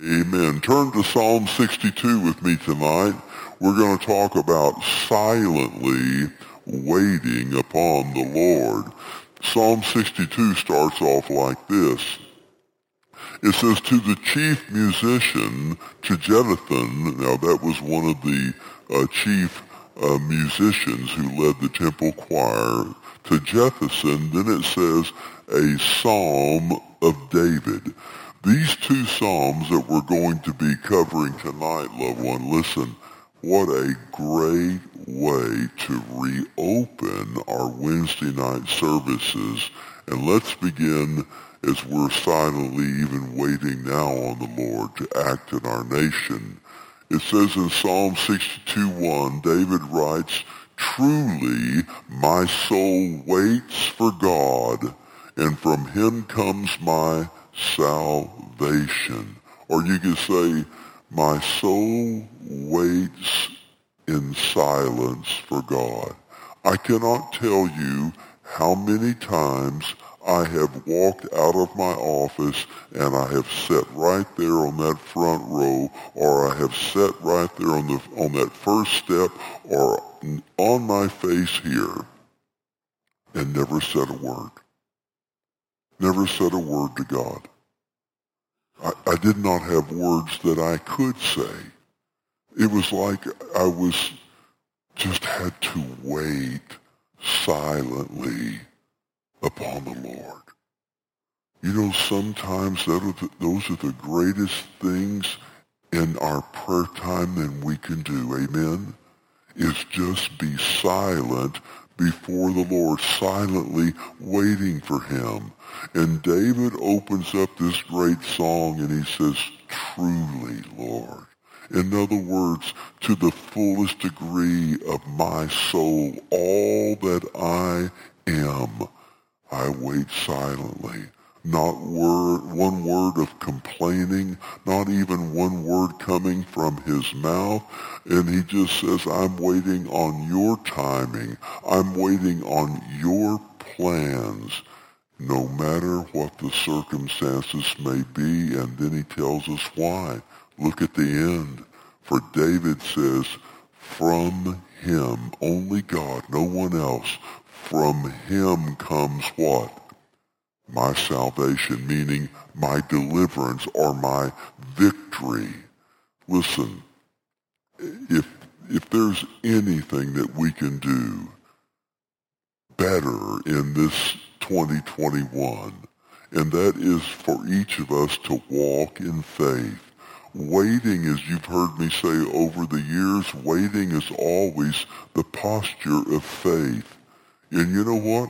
Amen. Turn to Psalm 62 with me tonight. We're going to talk about silently waiting upon the Lord. Psalm 62 starts off like this. It says, to the chief musician, to Jeduthun. Now that was one of the chief musicians who led the temple choir. To Jeduthun, then it says, a psalm of David. These two psalms that we're going to be covering tonight, loved one, listen, what a great way to reopen our Wednesday night services. And let's begin as we're silently even waiting now on the Lord to act in our nation. It says in Psalm 62:1, David writes, truly my soul waits for God, and from him comes my salvation. Or you could say, my soul waits in silence for God. I cannot tell you how many times I have walked out of my office and I have sat right there on that front row, or I have sat right there on that first step, or on my face here, and never said a word. Never said a word to God. I did not have words that I could say. It was like I just had to wait silently upon the Lord. You know, sometimes those are the greatest things in our prayer time that we can do. Amen? Is just be silent before the Lord, silently waiting for him. And David opens up this great song and he says, truly, Lord. In other words, to the fullest degree of my soul, all that I am, I wait silently. Not one word of complaining, not even one word coming from his mouth. And he just says, I'm waiting on your timing. I'm waiting on your plans, no matter what the circumstances may be. And then he tells us why. Look at the end. For David says, from him, only God, no one else, from him comes what? My salvation, meaning my deliverance or my victory. Listen, if there's anything that we can do better in this 2021, and that is for each of us to walk in faith. Waiting, as you've heard me say over the years, waiting is always the posture of faith. And you know what?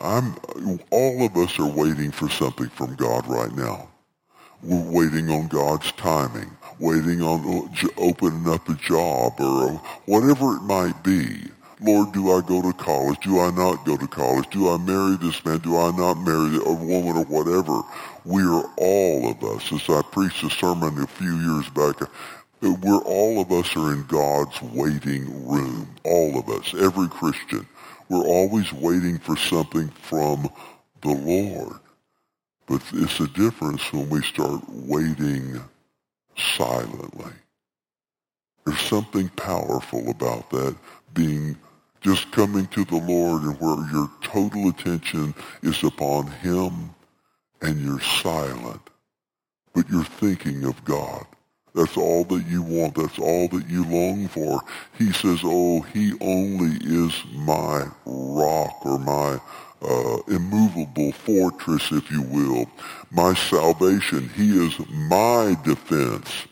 All of us are waiting for something from God right now. We're waiting on God's timing, waiting on opening up a job or whatever it might be. Lord, do I go to college? Do I not go to college? Do I marry this man? Do I not marry a woman or whatever? We are all of us, as I preached a sermon a few years back, all of us are in God's waiting room. All of us, every Christian. We're always waiting for something from the Lord. But it's a difference when we start waiting silently. There's something powerful about that, being just coming to the Lord and where your total attention is upon him and you're silent, but you're thinking of God. That's all that you want. That's all that you long for. He says, oh, he only is my rock, or my immovable fortress, if you will. My salvation. He is my defense.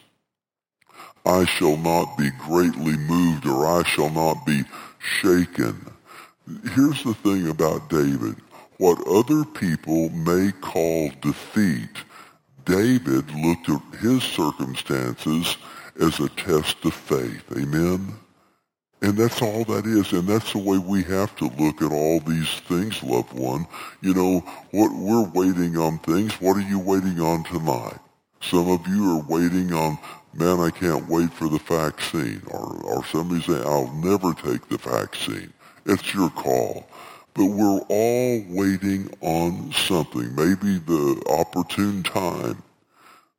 I shall not be greatly moved, or I shall not be shaken. Here's the thing about David. What other people may call defeat, David looked at his circumstances as a test of faith. Amen? And that's all that is. And that's the way we have to look at all these things, loved one. You know, what we're waiting on things. What are you waiting on tonight? Some of you are waiting on, man, I can't wait for the vaccine. Or somebody saying, I'll never take the vaccine. It's your call. But we're all waiting on something, maybe the opportune time.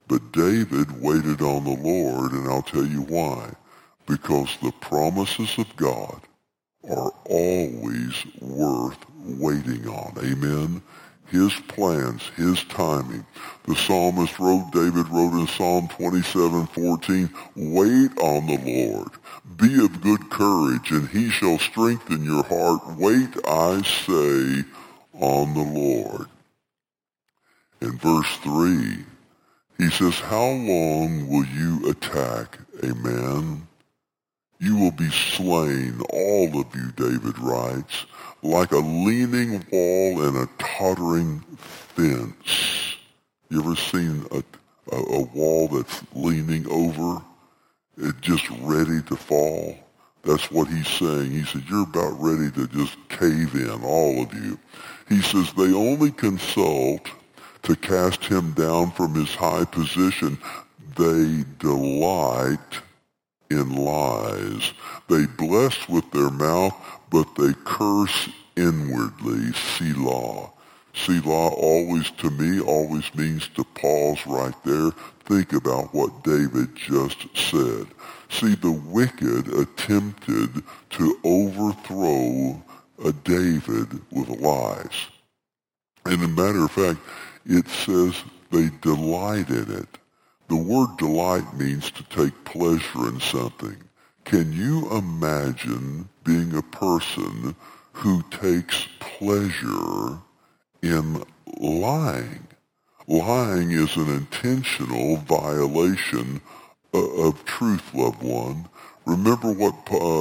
But David waited on the Lord, and I'll tell you why. Because the promises of God are always worth waiting on. Amen? His plans, His timing. The psalmist David wrote in Psalm 27:14, wait on the Lord. Be of good courage, and He shall strengthen your heart. Wait, I say, on the Lord. In verse 3, he says, how long will you attack a man? You will be slain, all of you, David writes, like a leaning wall and a tottering fence. You ever seen a wall that's leaning over? It's just ready to fall. That's what he's saying. He said, you're about ready to just cave in, all of you. He says, they only consult to cast him down from his high position. They delight in lies. They bless with their mouth, but they curse inwardly. Selah. Selah always, to me, always means to pause right there. Think about what David just said. See, the wicked attempted to overthrow David with lies. And as a matter of fact, it says they delight in it. The word delight means to take pleasure in something. Can you imagine being a person who takes pleasure in lying? Lying is an intentional violation of truth, loved one. Remember what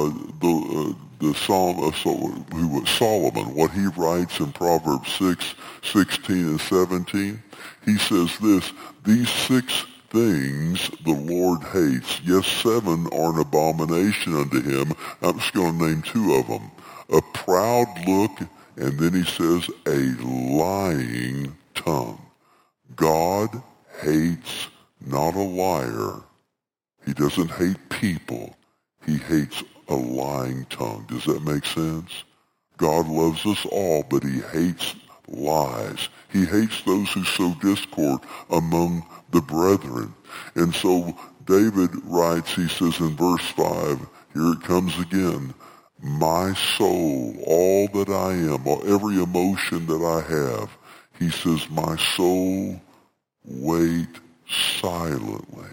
Solomon, what he writes in Proverbs 6:16 and 17? He says this, these 6 things the Lord hates. Yes, 7 are an abomination unto him. I'm just going to name 2 of them. A proud look, and then he says a lying tongue. God hates not a liar. He doesn't hate people. He hates a lying tongue. Does that make sense? God loves us all, but he hates lies. He hates those who sow discord among the brethren. And so David writes, he says in verse 5, here it comes again, my soul, all that I am, every emotion that I have, he says, my soul, wait silently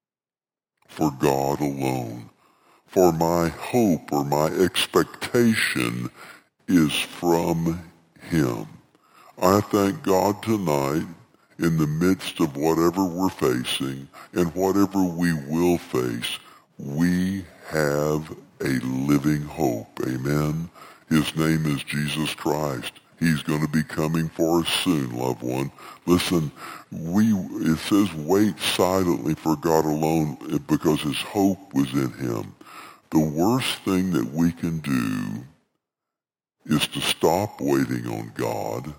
for God alone. For my hope or my expectation is from him. I thank God tonight in the midst of whatever we're facing and whatever we will face, we have a living hope. Amen. His name is Jesus Christ. He's going to be coming for us soon, loved one. Listen, it says wait silently for God alone because his hope was in him. The worst thing that we can do is to stop waiting on God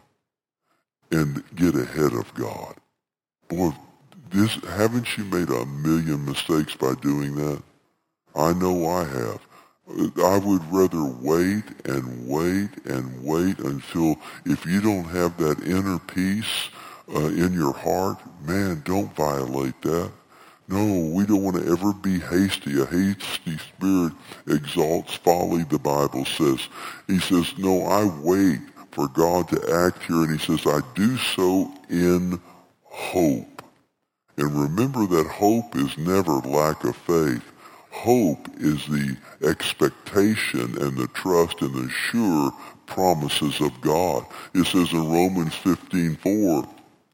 and get ahead of God. Boy, haven't you made a million mistakes by doing that? I know I have. I would rather wait and wait and wait until, if you don't have that inner peace in your heart, man, don't violate that. No, we don't want to ever be hasty. A hasty spirit exalts folly, the Bible says. He says, no, I wait for God to act here, and he says, I do so in hope. And remember that hope is never lack of faith. Hope is the expectation and the trust and the sure promises of God. It says in Romans 15:4,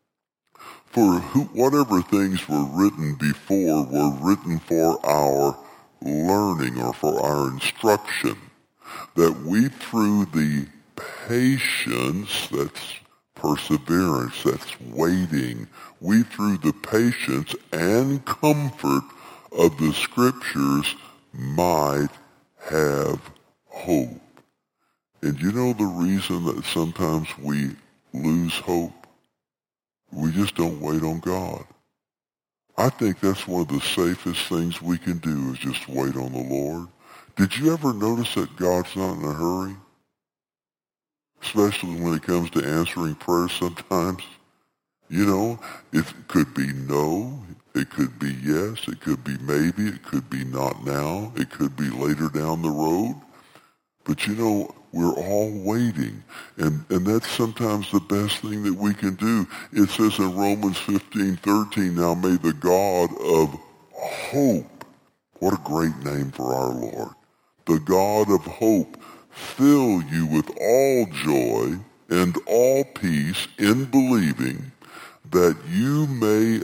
for whatever things were written before were written for our learning or for our instruction, that we through the patience, that's perseverance, that's waiting, we through the patience and comfort of the scriptures might have hope. And you know the reason that sometimes we lose hope? We just don't wait on God. I think that's one of the safest things we can do is just wait on the Lord. Did you ever notice that God's not in a hurry? Especially when it comes to answering prayers sometimes. You know, it could be no, it could be yes, it could be maybe, it could be not now, it could be later down the road. But you know, we're all waiting. And that's sometimes the best thing that we can do. It says in Romans 15:13, now may the God of hope, what a great name for our Lord, the God of hope fill you with all joy and all peace in believing, that you may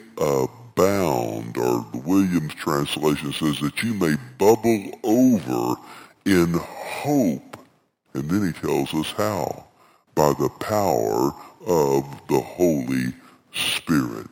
abound, or the Williams translation says that you may bubble over in hope. And then he tells us how. By the power of the Holy Spirit.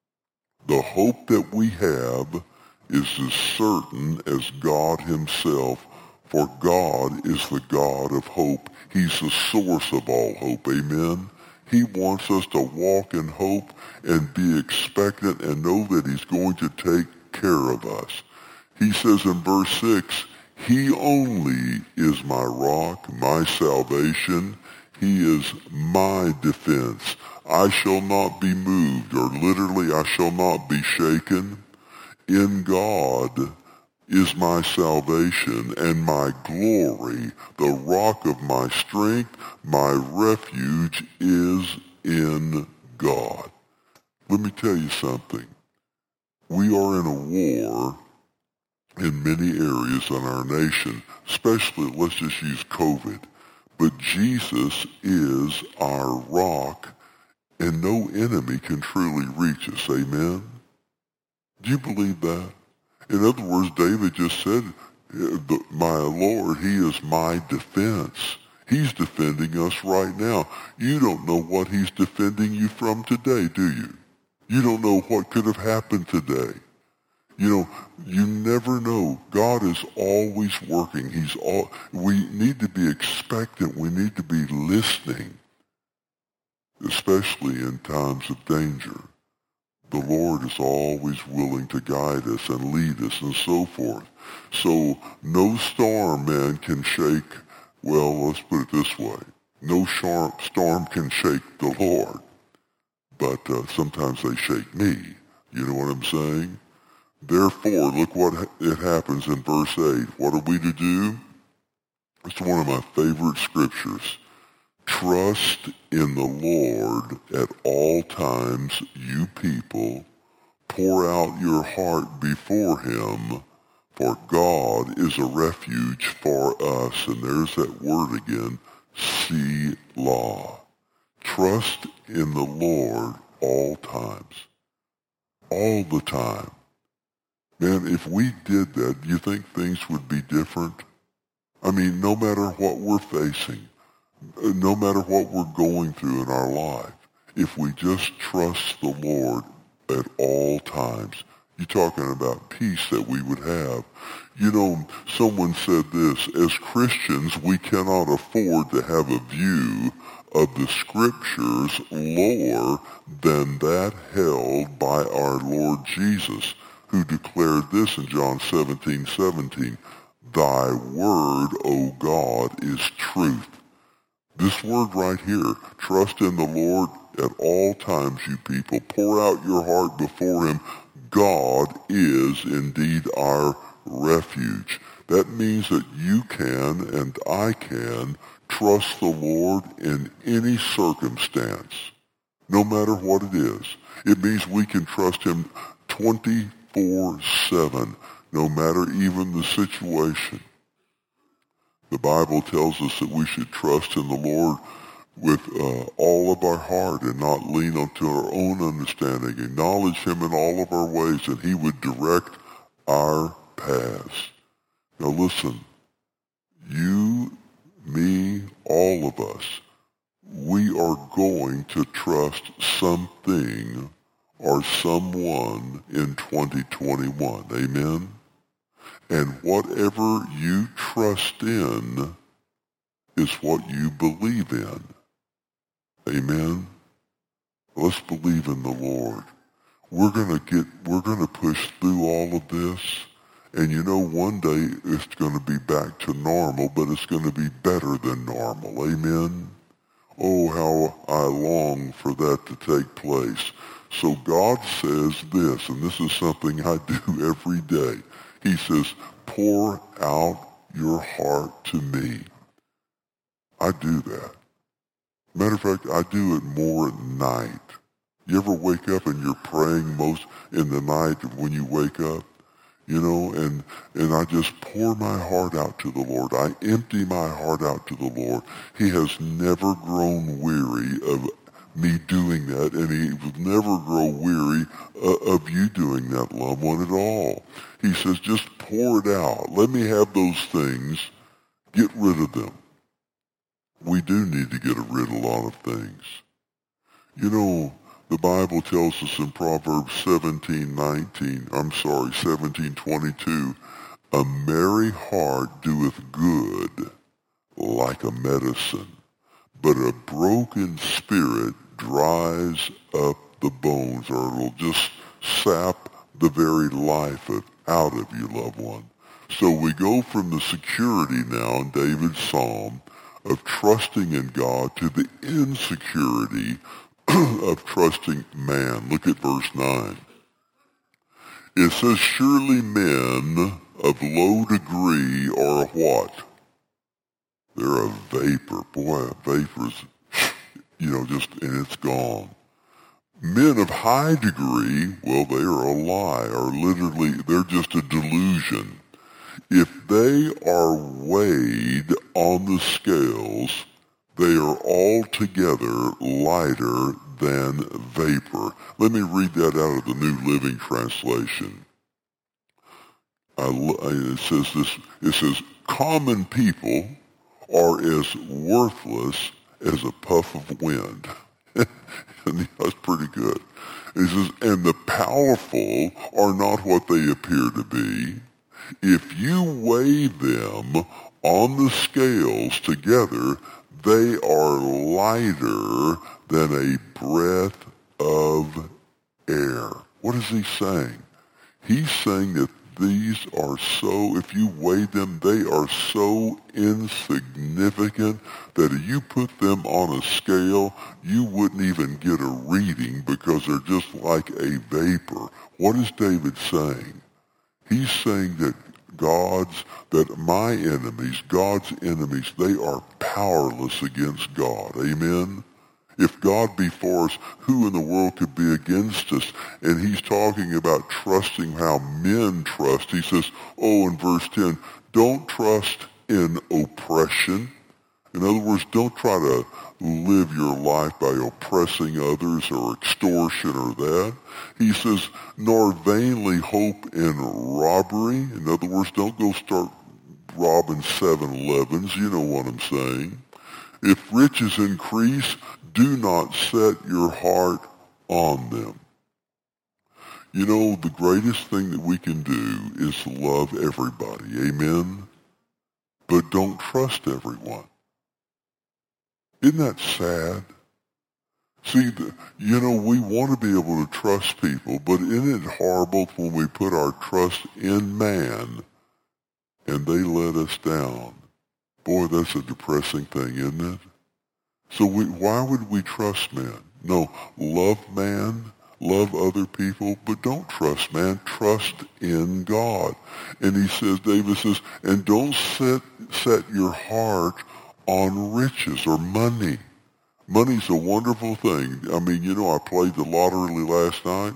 The hope that we have is as certain as God himself, for God is the God of hope. He's the source of all hope. Amen? He wants us to walk in hope and be expectant and know that he's going to take care of us. He says in verse 6, he only is my rock, my salvation. He is my defense. I shall not be moved, or literally, I shall not be shaken. In God is my salvation and my glory, the rock of my strength. My refuge is in God. Let me tell you something. We are in a war in many areas in our nation, especially, let's just use COVID. But Jesus is our rock, and no enemy can truly reach us. Amen? Do you believe that? In other words, David just said, my Lord, he is my defense. He's defending us right now. You don't know what he's defending you from today, do you? You don't know what could have happened today. You know, you never know. God is always working. We need to be expectant. We need to be listening, especially in times of danger. The Lord is always willing to guide us and lead us and so forth. So no storm, man, can shake, well, let's put it this way. No storm can shake the Lord, but sometimes they shake me. You know what I'm saying? Therefore, look what it happens in verse 8. What are we to do? It's one of my favorite scriptures. Trust in the Lord at all times, you people. Pour out your heart before him, for God is a refuge for us. And there's that word again, Selah. Trust in the Lord all times. All the time. Man, if we did that, do you think things would be different? I mean, no matter what we're facing, no matter what we're going through in our life, if we just trust the Lord at all times, you're talking about peace that we would have. You know, someone said this, as Christians, we cannot afford to have a view of the scriptures lower than that held by our Lord Jesus, who declared this in John 17:17, thy word, O God, is truth. This word right here, trust in the Lord at all times, you people. Pour out your heart before him. God is indeed our refuge. That means that you can and I can trust the Lord in any circumstance, no matter what it is. It means we can trust him 24/7, no matter even the situation. The Bible tells us that we should trust in the Lord with all of our heart and not lean onto our own understanding. Acknowledge him in all of our ways, and he would direct our paths. Now listen, you, me, all of us, we are going to trust something or someone in 2021. Amen? And whatever you trust in is what you believe in. Amen? Let's believe in the Lord. We're going to push through all of this. And you know, one day it's going to be back to normal, but it's going to be better than normal. Amen? Oh, how I long for that to take place. So God says this, and this is something I do every day. He says, pour out your heart to me. I do that. Matter of fact, I do it more at night. You ever wake up and you're praying most in the night when you wake up? You know, and I just pour my heart out to the Lord. I empty my heart out to the Lord. He has never grown weary of me doing that, and he will never grow weary of you doing that, loved one, at all. He says, just pour it out. Let me have those things. Get rid of them. We do need to get rid of a lot of things. You know, the Bible tells us in Proverbs 17:22, a merry heart doeth good like a medicine, but a broken spirit dries up the bones, or it'll just sap the very life out of you, loved one. So we go from the security now in David's psalm of trusting in God to the insecurity of trusting man. Look at verse 9. It says, surely men of low degree are a what? They're a vapor. Boy, a vapor's, just, and it's gone. Men of high degree, well, they are a lie, or literally, they're just a delusion. If they are weighed on the scales, they are altogether lighter than vapor. Let me read that out of the New Living Translation. It says this. It says, common people are as worthless as a puff of wind. And that's pretty good. It says, and the powerful are not what they appear to be. If you weigh them on the scales together, they are lighter than a breath of air. What is he saying? He's saying that these are so, if you weigh them, they are so insignificant that if you put them on a scale, you wouldn't even get a reading because they're just like a vapor. What is David saying? He's saying that my enemies, God's enemies, they are powerless against God. Amen? If God be for us, who in the world could be against us? And he's talking about trusting how men trust. He says, in verse 10, don't trust in oppression. In other words, don't try to live your life by oppressing others or extortion or that. He says, nor vainly hope in robbery. In other words, don't go start robbing 7-Elevens. You know what I'm saying. If riches increase, do not set your heart on them. You know, the greatest thing that we can do is to love everybody. Amen? But don't trust everyone. Isn't that sad? See, we want to be able to trust people, but isn't it horrible when we put our trust in man and they let us down? Boy, that's a depressing thing, isn't it? So why would we trust man? No, love man, love other people, but don't trust man. Trust in God. And David says, and don't set your heart on riches or money. Money's a wonderful thing. I mean, I played the lottery last night.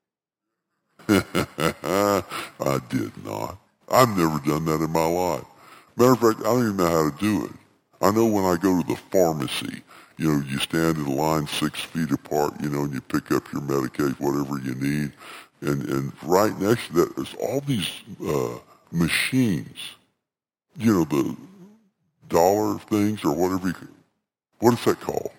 I did not. I've never done that in my life. Matter of fact, I don't even know how to do it. I know when I go to the pharmacy, you stand in line 6 feet apart, and you pick up your Medicaid, whatever you need. And right next to that, there's all these machines, the dollar things or whatever. What is that called?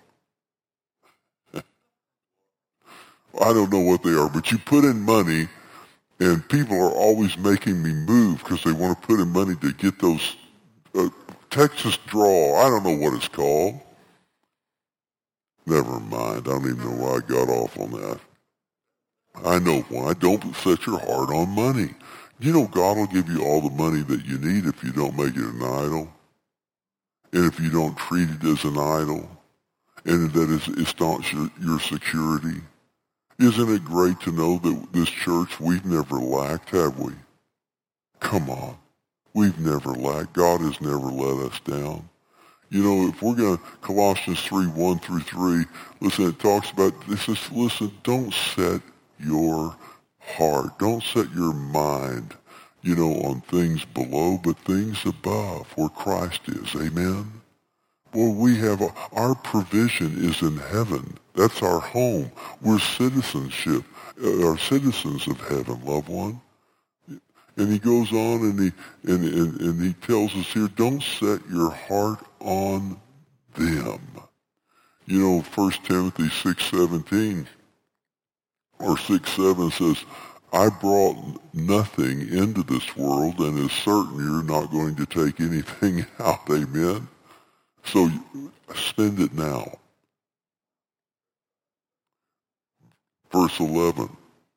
I don't know what they are, but you put in money, and people are always making me move because they want to put in money to get those Texas draw. I don't know what it's called. Never mind. I don't even know why I got off on that. I know why. Don't set your heart on money. God will give you all the money that you need if you don't make it an idol. And if you don't treat it as an idol. and that it's not your security? Isn't it great to know that this church, we've never lacked, have we? Come on. We've never lacked. God has never let us down. You know, if we're going to, Colossians 3, 1 through 3, listen, it talks about, it says, listen, don't set your heart, don't set your mind, you know, on things below, but things above, where Christ is. Amen? Well, we have, our provision is in heaven. That's our home. We're citizens of heaven, loved one. And he goes on and he tells us here, don't set your heart on them. You know, 1 Timothy 6:17 or 6:7 says, I brought nothing into this world, and it's certain you're not going to take anything out. Amen? So spend it now. Verse 11.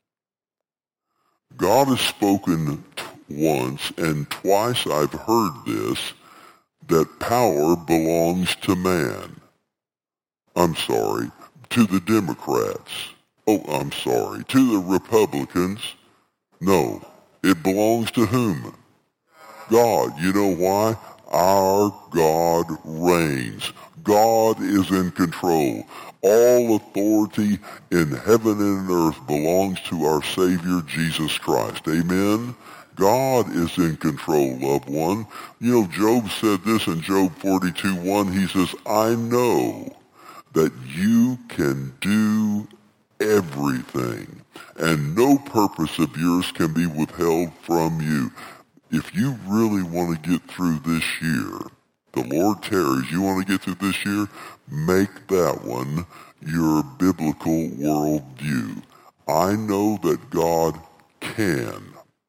God has spoken once, and twice I've heard this, that power belongs to man. I'm sorry, to the Democrats. Oh, I'm sorry, to the Republicans. No, it belongs to whom? God. You know why? Our God reigns. God is in control. All authority in heaven and earth belongs to our Savior, Jesus Christ. Amen? God is in control, loved one. You know, Job said this in Job 42:1. He says, I know that you can do everything, and no purpose of yours can be withheld from you. If you really want to get through this year, the Lord tarries, you want to get through this year, make that one your biblical worldview. I know that God can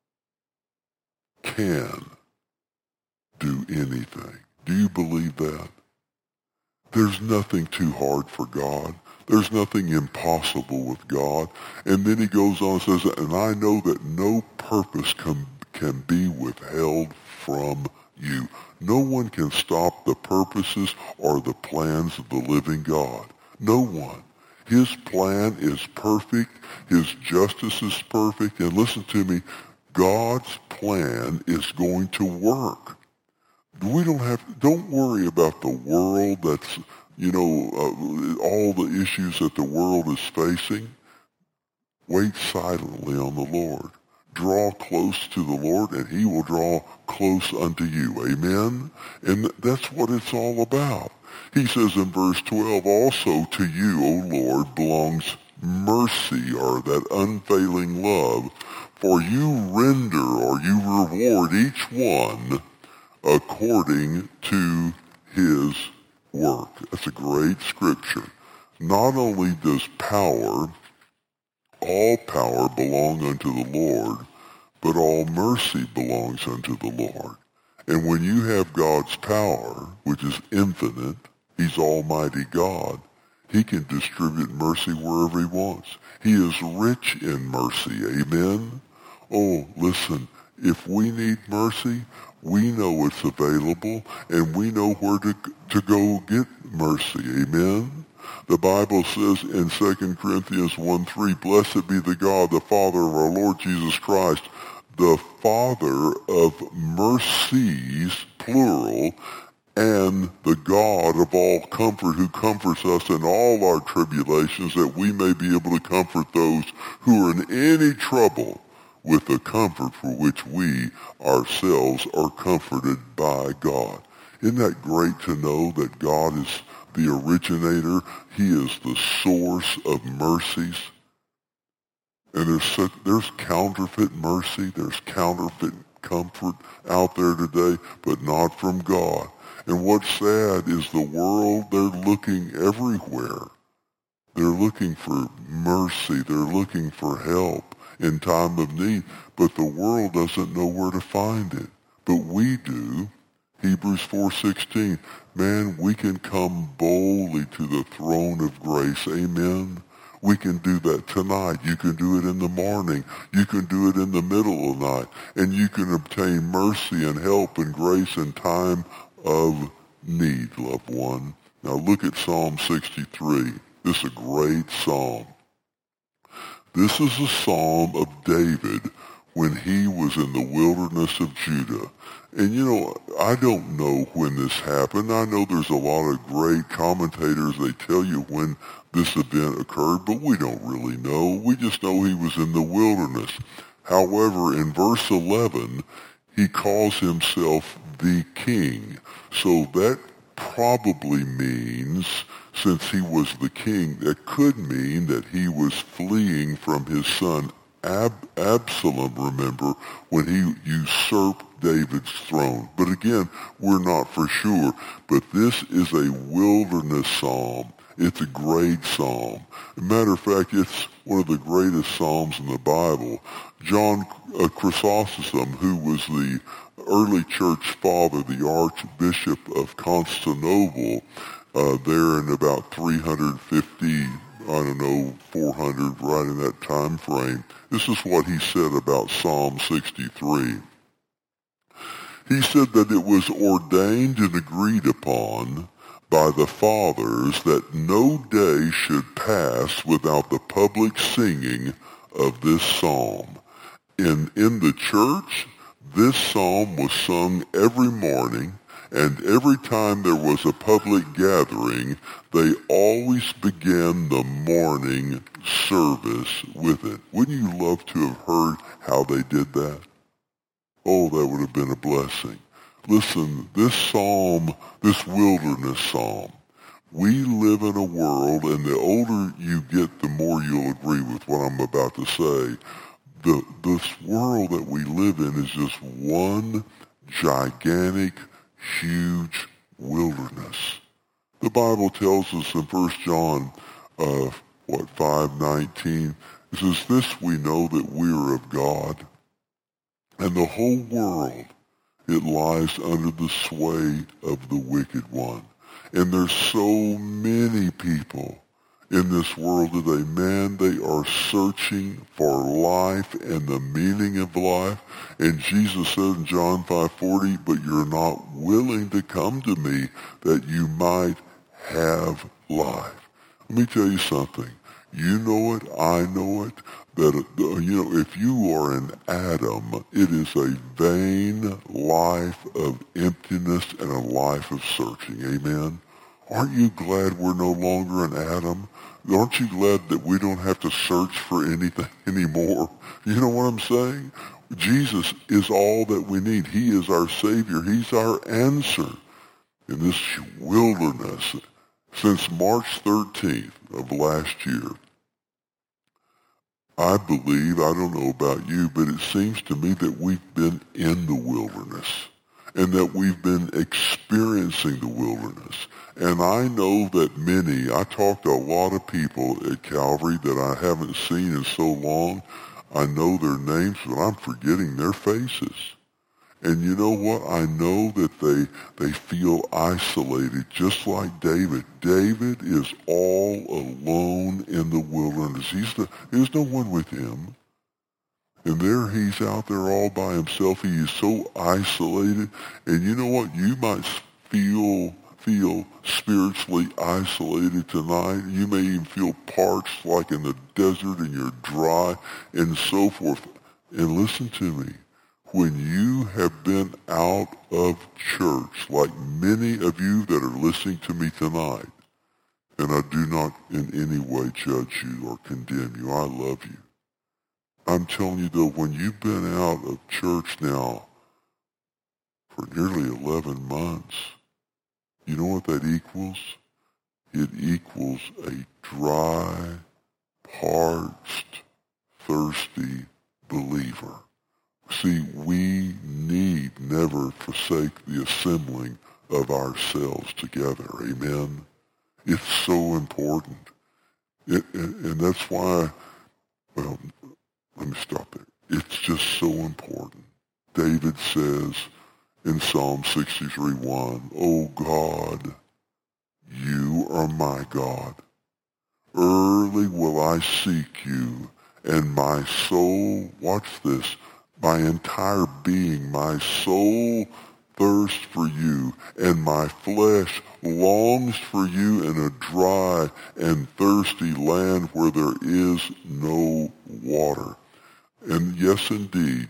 do anything. Do you believe that? There's nothing too hard for God. There's nothing impossible with God. And then he goes on and says, and I know that no purpose can be withheld from you. No one can stop the purposes or the plans of the living God. No one. His plan is perfect. His justice is perfect. And listen to me, God's plan is going to work. Don't worry about the world that's, all the issues that the world is facing. Wait silently on the Lord. Draw close to the Lord, and he will draw close unto you. Amen? And that's what it's all about. He says in verse 12, also to you, O Lord, belongs mercy, or that unfailing love, for you render, or you reward each one according to his work. That's a great scripture. Not only does all power belong unto the Lord, but all mercy belongs unto the Lord. And when you have God's power, which is infinite, he's Almighty God, he can distribute mercy wherever he wants. He is rich in mercy. Amen? Oh, listen, if we need mercy, we know it's available, and we know where to go get mercy. Amen? The Bible says in 2 Corinthians 1:3, blessed be the God, the Father of our Lord Jesus Christ, the Father of mercies, plural, and the God of all comfort, who comforts us in all our tribulations, that we may be able to comfort those who are in any trouble with the comfort for which we ourselves are comforted by God. Isn't that great to know that God is the originator? He is the source of mercies. And there's counterfeit mercy, there's counterfeit comfort out there today, but not from God. And what's sad is the world, they're looking everywhere. They're looking for mercy, they're looking for help in time of need, but the world doesn't know where to find it. But we do. Hebrews 4:16, man, we can come boldly to the throne of grace. Amen. We can do that tonight. You can do it in the morning. You can do it in the middle of the night. And you can obtain mercy and help and grace in time of need, loved one. Now look at Psalm 63. This is a great psalm. This is a psalm of David when he was in the wilderness of Judah. And you know, I don't know when this happened. I know there's a lot of great commentators, they tell you when this event occurred, but we don't really know. We just know he was in the wilderness. However, in verse 11, he calls himself the king. So that probably means, since he was the king, that could mean that he was fleeing from his son Absalom, remember, when he usurped David's throne. But again, we're not for sure. But this is a wilderness psalm. It's a great psalm. As a matter of fact, it's one of the greatest psalms in the Bible. John Chrysostom, who was the early church father, the Archbishop of Constantinople, there in about 350, 400, right in that time frame. This is what he said about Psalm 63. He said that it was ordained and agreed upon by the fathers that no day should pass without the public singing of this psalm. In the church, this psalm was sung every morning, and every time there was a public gathering, they always began the morning service with it. Wouldn't you love to have heard how they did that? Oh, that would have been a blessing. Listen, this psalm, this wilderness psalm, we live in a world, and the older you get, the more you'll agree with what I'm about to say. This world that we live in is just one gigantic, huge wilderness. The Bible tells us in 1 John 5:19, it says, "This we know that we are of God, and the whole world, it lies under the sway of the wicked one." And there's so many people in this world today. Man, they are searching for life and the meaning of life. And Jesus said in John 5:40, "But you're not willing to come to me that you might have life." Let me tell you something. You know it, I know it, that, if you are an Adam, it is a vain life of emptiness and a life of searching. Amen? Aren't you glad we're no longer an Adam? Aren't you glad that we don't have to search for anything anymore? You know what I'm saying? Jesus is all that we need. He is our Savior. He's our answer in this wilderness. Since March 13th of last year, I believe, I don't know about you, but it seems to me that we've been in the wilderness and that we've been experiencing the wilderness. And I know that I talked to a lot of people at Calvary that I haven't seen in so long. I know their names, but I'm forgetting their faces. And you know what? I know that they feel isolated, just like David. David is all alone in the wilderness. There's no one with him. And there he's out there all by himself. He is so isolated. And you know what? You might feel spiritually isolated tonight. You may even feel parched like in the desert and you're dry and so forth. And listen to me. When you have been out of church, like many of you that are listening to me tonight, and I do not in any way judge you or condemn you, I love you. I'm telling you though, when you've been out of church now for nearly 11 months, you know what that equals? It equals a dry, parched, thirsty believer. See, we need never forsake the assembling of ourselves together. Amen? It's so important. And that's why, well, let me stop there. It's just so important. David says in Psalm 63:1, "O God, you are my God. Early will I seek you, and my soul," watch this, my entire being, my soul thirsts for you, and my flesh longs for you in a dry and thirsty land where there is no water. And yes, indeed,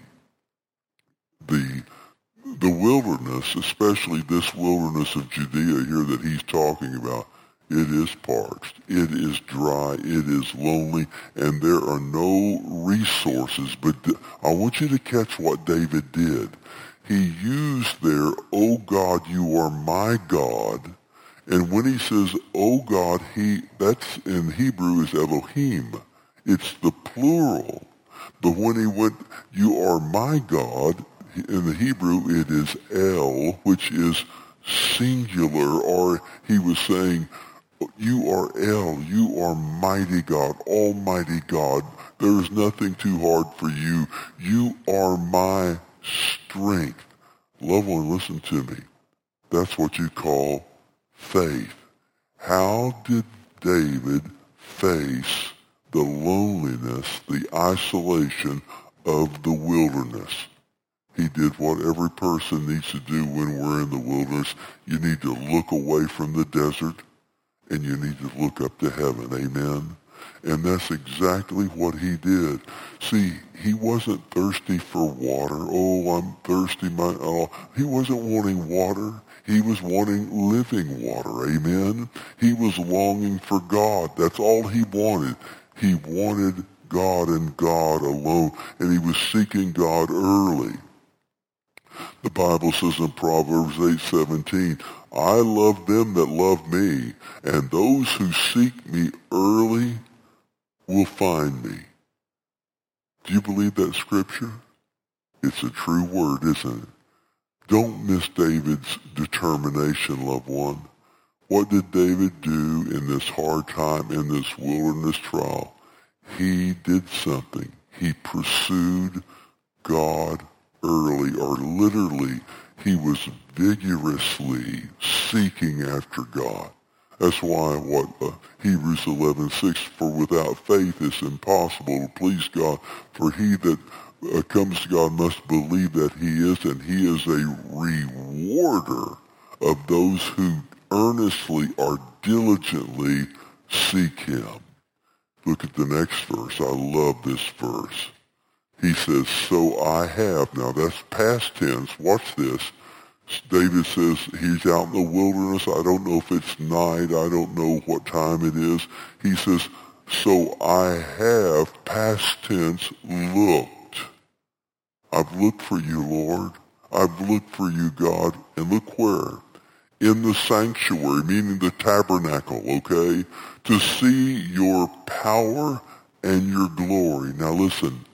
the wilderness, especially this wilderness of Judea here that he's talking about, it is parched, it is dry, it is lonely, and there are no resources. But I want you to catch what David did. He used there, "O God, you are my God." And when he says, "O God," that's in Hebrew is Elohim. It's the plural. But when he went, "You are my God," in the Hebrew it is El, which is singular, or he was saying, "You are El, you are mighty God, almighty God. There is nothing too hard for you. You are my strength." Loved one, listen to me. That's what you call faith. How did David face the loneliness, the isolation of the wilderness? He did what every person needs to do when we're in the wilderness. You need to look away from the desert, and you need to look up to heaven. Amen? And that's exactly what he did. See, he wasn't thirsty for water. "Oh, I'm thirsty." He wasn't wanting water. He was wanting living water. Amen? He was longing for God. That's all he wanted. He wanted God and God alone, and he was seeking God early. The Bible says in Proverbs 8:17, "I love them that love me, and those who seek me early will find me." Do you believe that scripture? It's a true word, isn't it? Don't miss David's determination, loved one. What did David do in this hard time, in this wilderness trial? He did something. He pursued God early, or literally, he was vigorously seeking after God. That's why Hebrews 11:6, "For without faith it's impossible to please God, for he that comes to God must believe that he is, and he is a rewarder of those who earnestly or diligently seek him." Look at the next verse. I love this verse. He says, "So I have." Now that's past tense. Watch this. David says he's out in the wilderness. I don't know if it's night. I don't know what time it is. He says, "So I have," past tense, "looked." I've looked for you, Lord. I've looked for you, God. And look where? In the sanctuary, meaning the tabernacle, okay? "To see your power and your glory." Now listen,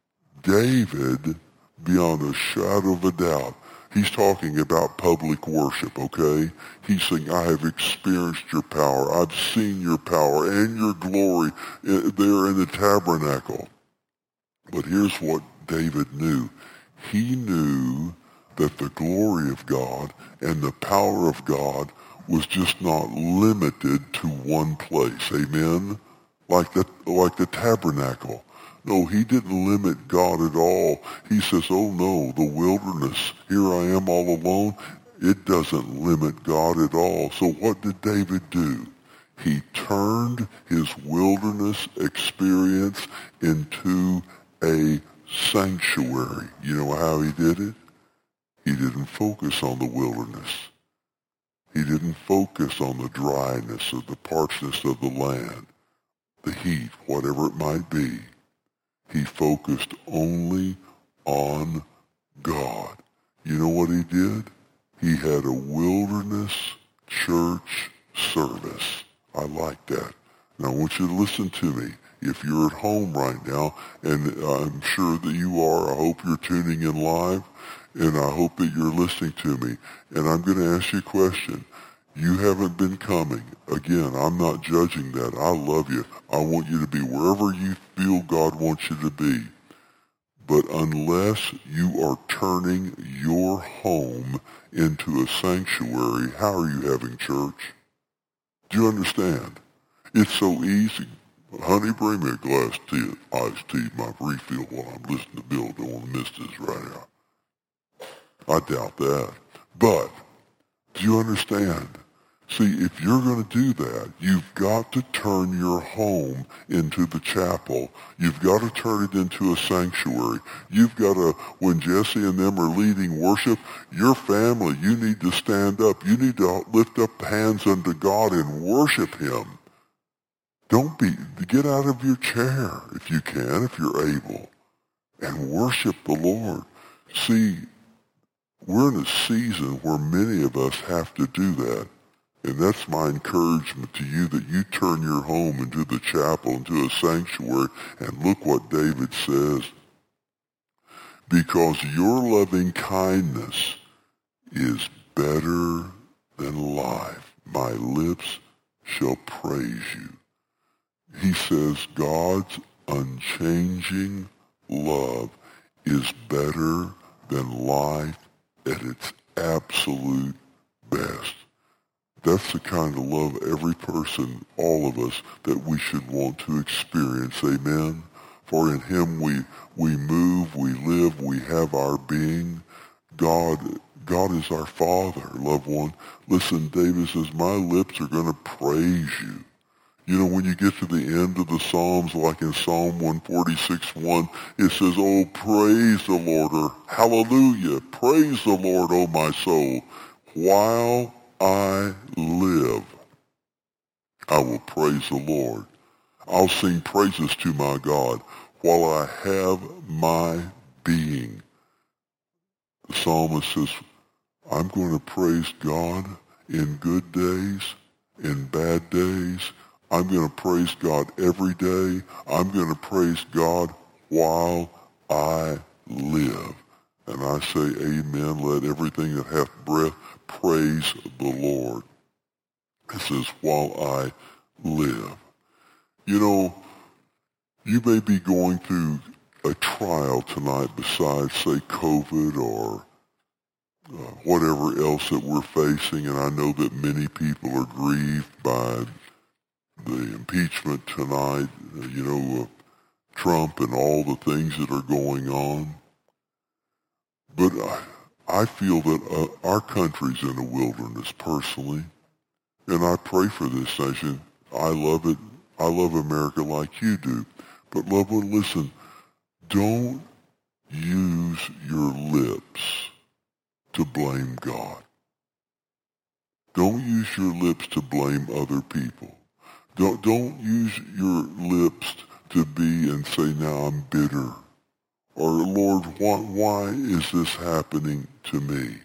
David, beyond a shadow of a doubt, he's talking about public worship, okay? He's saying, "I have experienced your power. I've seen your power and your glory there in the tabernacle." But here's what David knew. He knew that the glory of God and the power of God was just not limited to one place. Amen? Like the tabernacle. No, he didn't limit God at all. He says, "Oh no, the wilderness, here I am all alone." It doesn't limit God at all. So what did David do? He turned his wilderness experience into a sanctuary. You know how he did it? He didn't focus on the wilderness. He didn't focus on the dryness or the parchness of the land, the heat, whatever it might be. He focused only on God. You know what he did? He had a wilderness church service. I like that. Now I want you to listen to me. If you're at home right now, and I'm sure that you are, I hope you're tuning in live, and I hope that you're listening to me. And I'm going to ask you a question. You haven't been coming. Again, I'm not judging that. I love you. I want you to be wherever you feel God wants you to be. But unless you are turning your home into a sanctuary, how are you having church? Do you understand? It's so easy. Honey, bring me a glass of tea, iced tea, my refill while I'm listening to Bill. Don't want to miss this right now. I doubt that. But, do you understand? See, if you're going to do that, you've got to turn your home into the chapel. You've got to turn it into a sanctuary. You've got to, when Jesse and them are leading worship, your family, you need to stand up. You need to lift up hands unto God and worship Him. Get out of your chair if you can, if you're able, and worship the Lord. See, we're in a season where many of us have to do that. And that's my encouragement to you, that you turn your home into the chapel, into a sanctuary. And look what David says. Because your loving kindness is better than life. My lips shall praise you. He says God's unchanging love is better than life at its absolute best. That's the kind of love every person, all of us, that we should want to experience. Amen? For in Him we move, we live, we have our being. God is our Father, loved one. Listen, David says, my lips are going to praise you. You know, when you get to the end of the Psalms, like in Psalm 146:1, it says, oh, praise the Lord, or hallelujah, praise the Lord, O my soul, while I live, I will praise the Lord. I'll sing praises to my God while I have my being. The psalmist says, I'm going to praise God in good days, in bad days. I'm going to praise God every day. I'm going to praise God while I live. And I say, amen. Let everything that hath breath praise the Lord. It says, while I live. You know, you may be going through a trial tonight besides, say, COVID or whatever else that we're facing. And I know that many people are grieved by the impeachment tonight, Trump and all the things that are going on. But I feel that our country's in a wilderness personally, and I pray for this nation. I love it. I love America like you do. But loved one, listen, don't use your lips to blame God. Don't use your lips to blame other people. Don't use your lips to be and say, now I'm bitter. Or, Lord, why is this happening to me?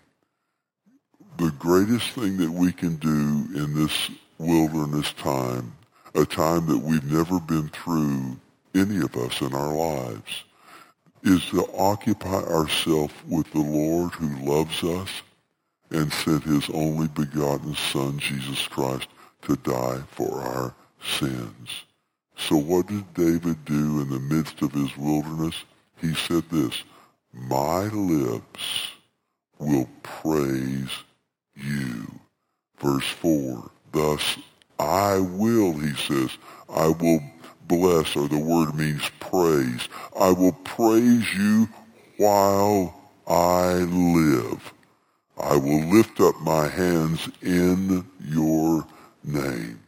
The greatest thing that we can do in this wilderness time, a time that we've never been through, any of us in our lives, is to occupy ourselves with the Lord who loves us and sent His only begotten Son, Jesus Christ, to die for our sins. So what did David do in the midst of his wilderness? He said this, my lips will praise you. Verse 4, thus I will, he says, I will bless, or the word means praise. I will praise you while I live. I will lift up my hands in your name.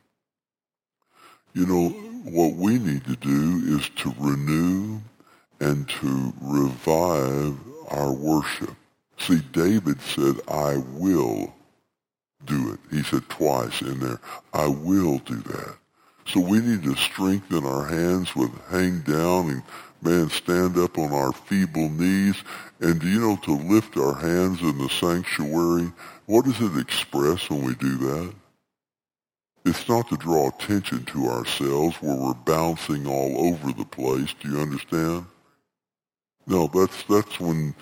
You know, what we need to do is to renew and to revive our worship. See, David said, I will do it. He said twice in there, I will do that. So we need to strengthen our hands with hang down and, stand up on our feeble knees. And, to lift our hands in the sanctuary, what does it express when we do that? It's not to draw attention to ourselves where we're bouncing all over the place. Do you understand? No, that's when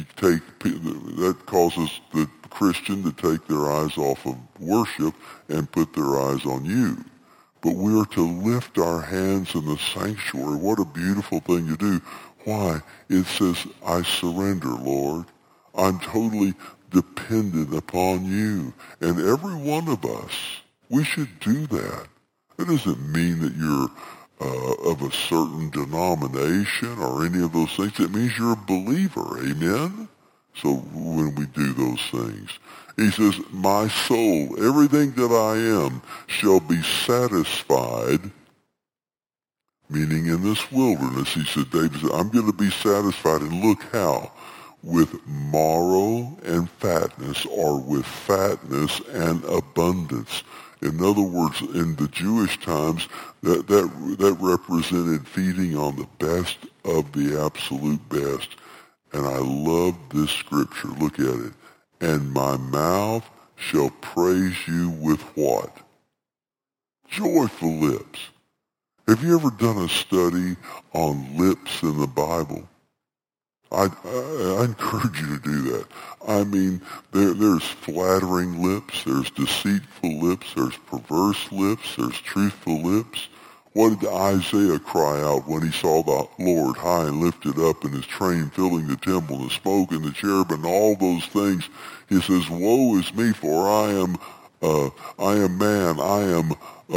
that causes the Christian to take their eyes off of worship and put their eyes on you. But we are to lift our hands in the sanctuary. What a beautiful thing to do. Why? It says, I surrender, Lord. I'm totally dependent upon you. And every one of us, we should do that. That doesn't mean that you're of a certain denomination or any of those things. It means you're a believer. Amen? So when we do those things, he says, my soul, everything that I am, shall be satisfied. Meaning in this wilderness, he said, David said, I'm going to be satisfied. And look how, with marrow and fatness, or with fatness and abundance. In other words, in the Jewish times, that represented feeding on the best of the absolute best. And I love this scripture. Look at it. And my mouth shall praise you with what? Joyful lips. Have you ever done a study on lips in the Bible? I encourage you to do that. I mean, there's flattering lips, there's deceitful lips, there's perverse lips, there's truthful lips. What did Isaiah cry out when he saw the Lord high and lifted up and his train filling the temple and the smoke and the cherubim and all those things? He says, woe is me, for I am man, I am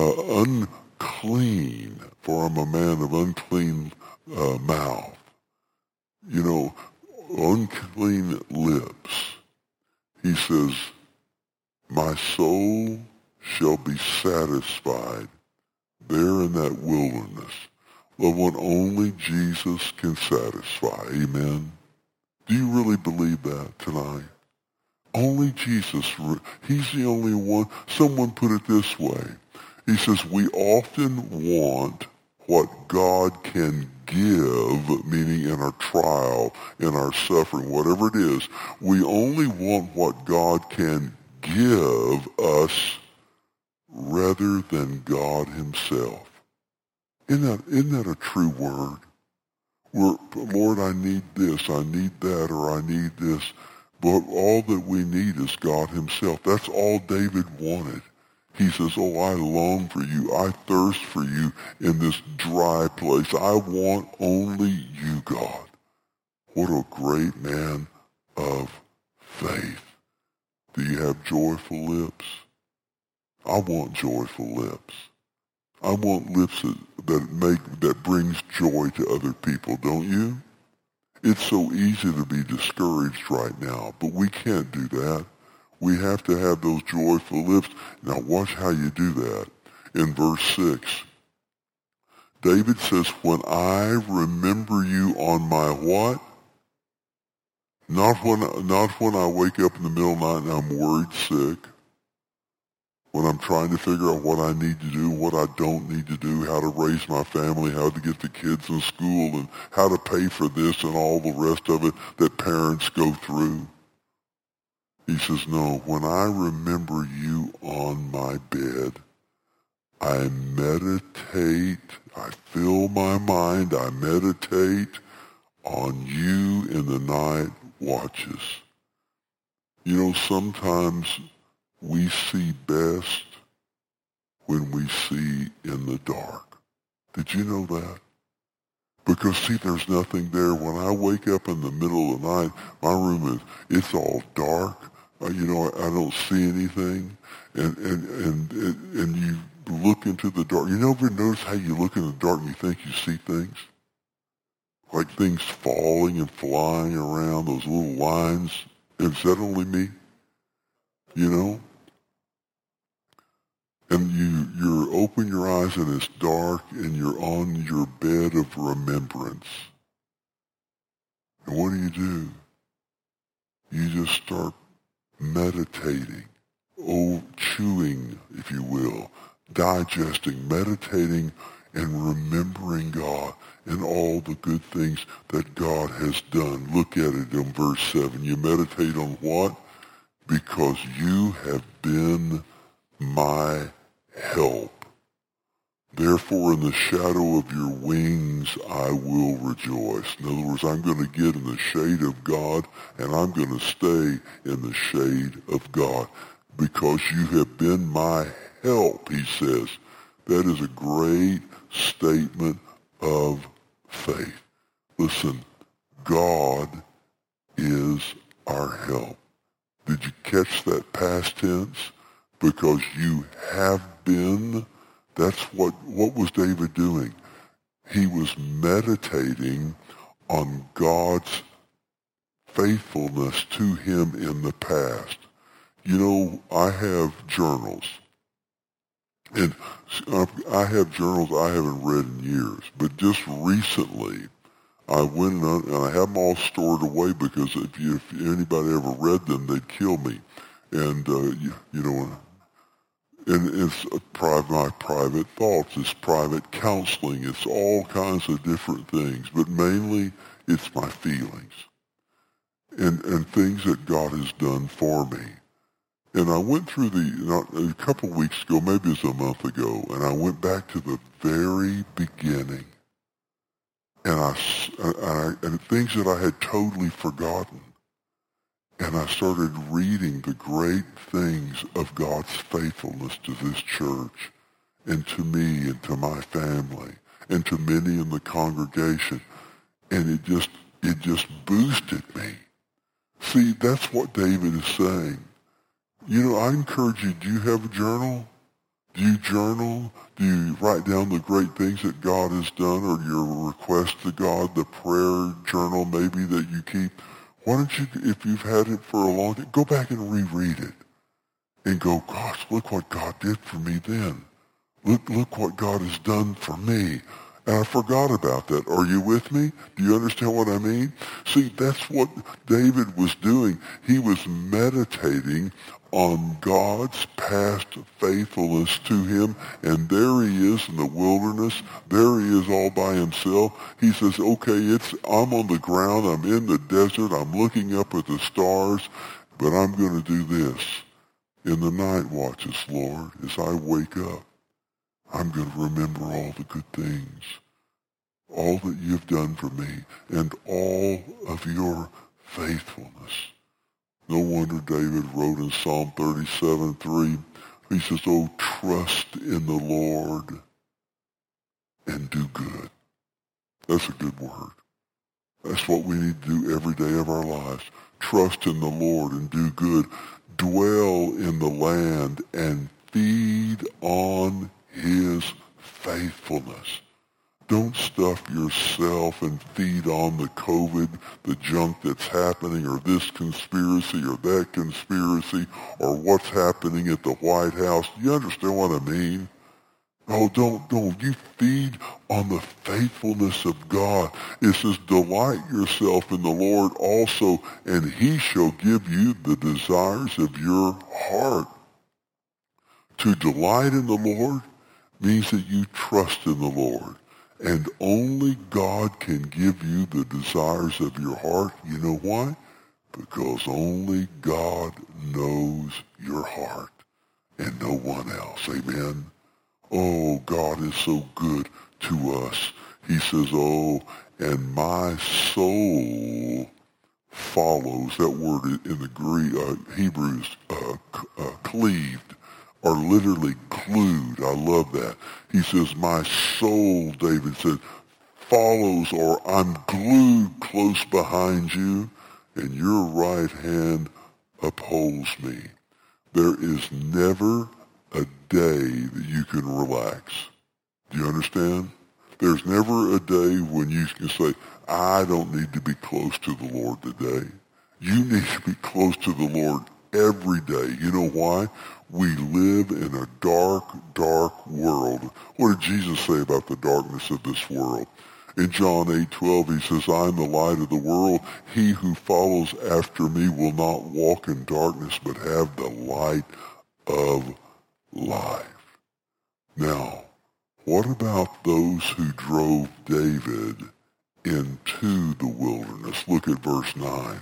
unclean, for I'm a man of unclean mouth. You know, unclean lips. He says, my soul shall be satisfied there in that wilderness. Loved one, only Jesus can satisfy. Amen. Do you really believe that tonight? Only Jesus. He's the only one. Someone put it this way. He says, we often want what God can give, meaning in our trial, in our suffering, whatever it is. We only want what God can give us rather than God himself. Isn't that a true word? Lord, I need this, I need that, or I need this. But all that we need is God himself. That's all David wanted. He says, oh, I long for you. I thirst for you in this dry place. I want only you, God. What a great man of faith. Do you have joyful lips? I want joyful lips. I want lips that brings joy to other people, don't you? It's so easy to be discouraged right now, but we can't do that. We have to have those joyful lips. Now watch how you do that. In verse 6, David says, when I remember you on my what? Not when I wake up in the middle of the night and I'm worried sick. When I'm trying to figure out what I need to do, what I don't need to do, how to raise my family, how to get the kids in school, and how to pay for this and all the rest of it that parents go through. He says, no, when I remember you on my bed, I meditate, I fill my mind, I meditate on you in the night watches. You know, sometimes we see best when we see in the dark. Did you know that? Because, see, there's nothing there. When I wake up in the middle of the night, my room it's all dark. I don't see anything. And you look into the dark. You ever notice how you look in the dark and you think you see things? Like things falling and flying around, those little lines. Is that only me? You know? And you open your eyes and it's dark and you're on your bed of remembrance. And what do? You just start meditating, chewing, if you will, digesting, meditating, and remembering God and all the good things that God has done. Look at it in verse 7. You meditate on what? Because you have been my help. Therefore, in the shadow of your wings, I will rejoice. In other words, I'm going to get in the shade of God, and I'm going to stay in the shade of God. Because you have been my help, he says. That is a great statement of faith. Listen, God is our help. Did you catch that past tense? Because you have been. That's what was David doing? He was meditating on God's faithfulness to him in the past. You know, I have journals. And I have journals I haven't read in years. But just recently, I went and I have them all stored away because if anybody ever read them, they'd kill me. And, you know, and it's my private thoughts, it's private counseling, it's all kinds of different things. But mainly, it's my feelings and things that God has done for me. And I went through a couple of weeks ago, maybe it was a month ago, and I went back to the very beginning. And things that I had totally forgotten. And I started reading the great things of God's faithfulness to this church and to me and to my family and to many in the congregation. And it just boosted me. See, that's what David is saying. You know, I encourage you, do you have a journal? Do you journal? Do you write down the great things that God has done or your request to God, the prayer journal maybe that you keep? Why don't you, if you've had it for a long time, go back and reread it and go, gosh, look what God did for me then. Look what God has done for me. And I forgot about that. Are you with me? Do you understand what I mean? See, that's what David was doing. He was meditating on God's past faithfulness to him, and there he is in the wilderness. There he is all by himself. He says, okay, I'm on the ground, I'm in the desert, I'm looking up at the stars, but I'm going to do this. In the night watches, Lord, as I wake up, I'm going to remember all the good things, all that you've done for me, and all of your faithfulness. No wonder David wrote in Psalm 37:3, he says, oh, trust in the Lord and do good. That's a good word. That's what we need to do every day of our lives. Trust in the Lord and do good. Dwell in the land and feed on his faithfulness. Don't stuff yourself and feed on the COVID, the junk that's happening, or this conspiracy or that conspiracy, or what's happening at the White House. You understand what I mean? Oh, don't. You feed on the faithfulness of God. It says, delight yourself in the Lord also, and he shall give you the desires of your heart. To delight in the Lord means that you trust in the Lord. And only God can give you the desires of your heart. You know why? Because only God knows your heart and no one else. Amen? Oh, God is so good to us. He says, oh, and my soul follows. That word in the Greek, Hebrews, cleaved, are literally glued. I love that. He says, my soul, David said, follows, or I'm glued close behind you, and your right hand upholds me. There is never a day that you can relax. Do you understand? There's never a day when you can say, I don't need to be close to the Lord today. You need to be close to the Lord every day. You know why? We live in a dark, dark world. What did Jesus say about the darkness of this world? In John 8:12, he says, I am the light of the world. He who follows after me will not walk in darkness, but have the light of life. Now, what about those who drove David into the wilderness? Look at verse 9.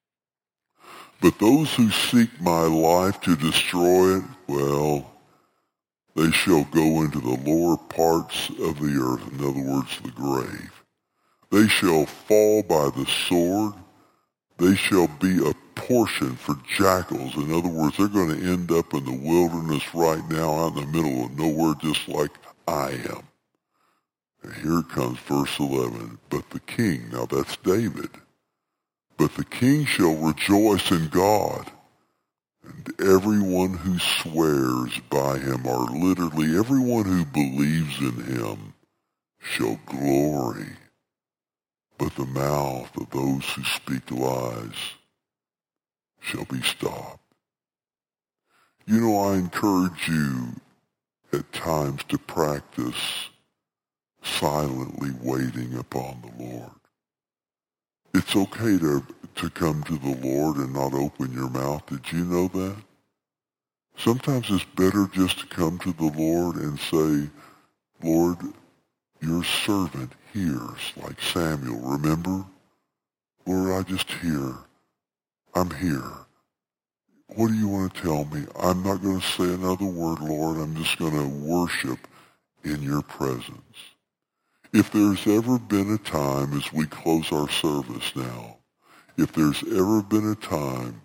But those who seek my life to destroy it, well, they shall go into the lower parts of the earth, in other words, the grave. They shall fall by the sword. They shall be a portion for jackals. In other words, they're going to end up in the wilderness right now, out in the middle of nowhere, just like I am. And here it comes, verse 11. But the king, now that's David, but the king shall rejoice in God, and everyone who swears by him, or literally everyone who believes in him, shall glory. but the mouth of those who speak lies shall be stopped. You know, I encourage you at times to practice silently waiting upon the Lord. It's okay to come to the Lord and not open your mouth. Did you know that? Sometimes it's better just to come to the Lord and say, Lord, your servant hears, like Samuel, remember? Lord, I just hear. I'm here. What do you want to tell me? I'm not going to say another word, Lord. I'm just going to worship in your presence. If there's ever been a time, as we close our service now, if there's ever been a time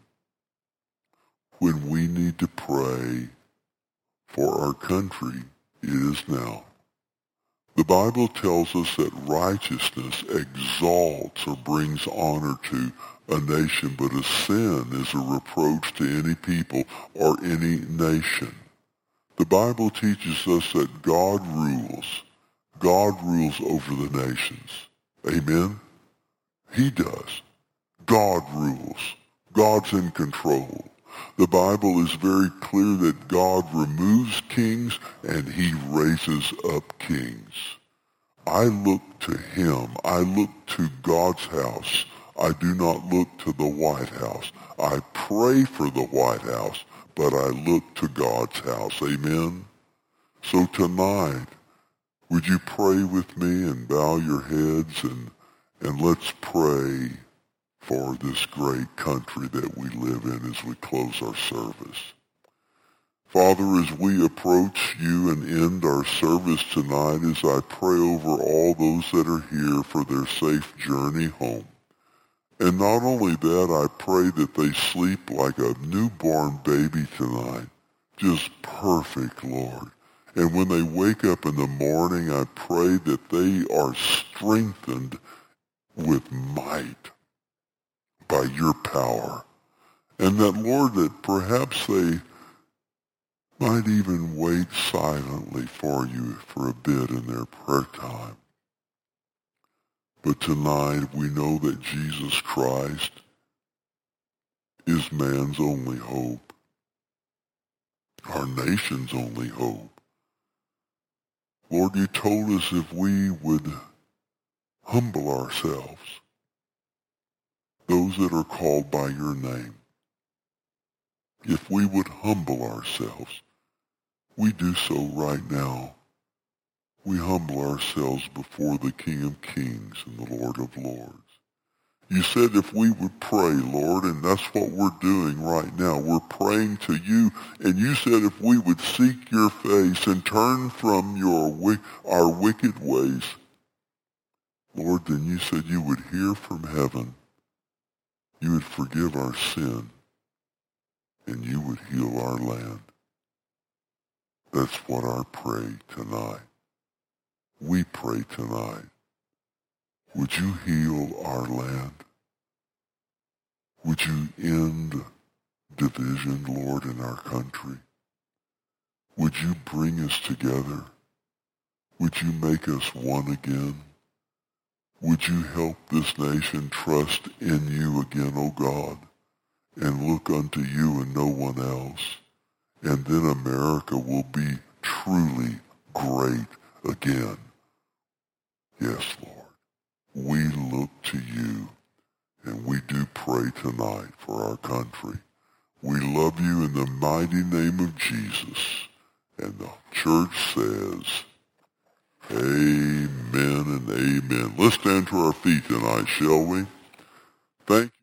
when we need to pray for our country, it is now. The Bible tells us that righteousness exalts or brings honor to a nation, but a sin is a reproach to any people or any nation. The Bible teaches us that God rules. God rules over the nations. Amen? He does. God rules. God's in control. The Bible is very clear that God removes kings and he raises up kings. I look to him. I look to God's house. I do not look to the White House. I pray for the White House, but I look to God's house. Amen? So tonight, would you pray with me and bow your heads and let's pray for this great country that we live in as we close our service. Father, as we approach you and end our service tonight, as I pray over all those that are here for their safe journey home. And not only that, I pray that they sleep like a newborn baby tonight. Just perfect, Lord. And when they wake up in the morning, I pray that they are strengthened with might by your power. And that, Lord, that perhaps they might even wait silently for you for a bit in their prayer time. But tonight we know that Jesus Christ is man's only hope, our nation's only hope. Lord, you told us if we would humble ourselves, those that are called by your name, if we would humble ourselves, we do so right now. We humble ourselves before the King of Kings and the Lord of Lords. You said if we would pray, Lord, and that's what we're doing right now. We're praying to you, and you said if we would seek your face and turn from our wicked ways, Lord, then you said you would hear from heaven, you would forgive our sin, and you would heal our land. That's what I pray tonight. We pray tonight. Would you heal our land? Would you end division, Lord, in our country? Would you bring us together? Would you make us one again? Would you help this nation trust in you again, O God, and look unto you and no one else? And then America will be truly great again. Yes, Lord. We look to you, and we do pray tonight for our country. We love you in the mighty name of Jesus. And the church says, amen and amen. Let's stand to our feet tonight, shall we? Thank you.